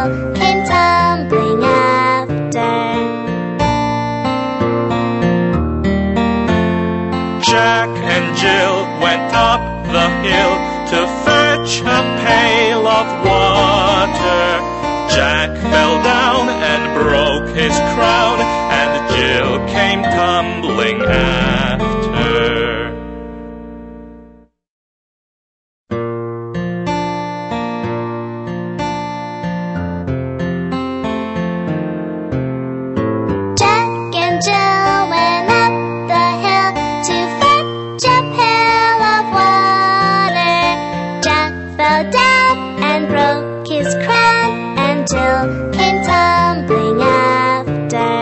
Jill came tumbling after. Jack and Jill went up the hill to fetch a pail of water. Jack fell down and broke his crown, and Jill came tumbling after. Jack and Jill went up the hill to fetch a pail of water. Jack fell down and broke his crown, and Jill came tumbling after.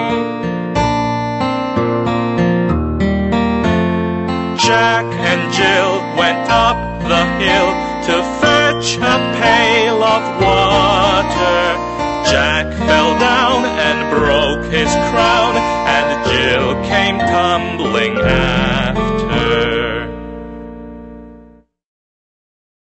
Jack and Jill went up the hill to fetch a pail of water. Jack fell down and broke his crown, and Jill came tumbling after.